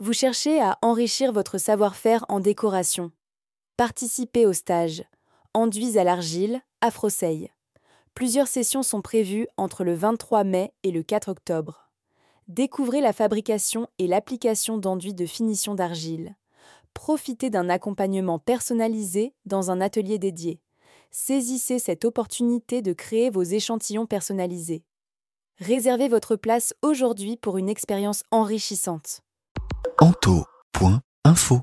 Vous cherchez à enrichir votre savoir-faire en décoration. Participez au stage Enduits à l'argile, Afroseille. Plusieurs sessions sont prévues entre le 23 mai et le 4 octobre. Découvrez la fabrication et l'application d'enduits de finition d'argile. Profitez d'un accompagnement personnalisé dans un atelier dédié. Saisissez cette opportunité de créer vos échantillons personnalisés. Réservez votre place aujourd'hui pour une expérience enrichissante. Anto.info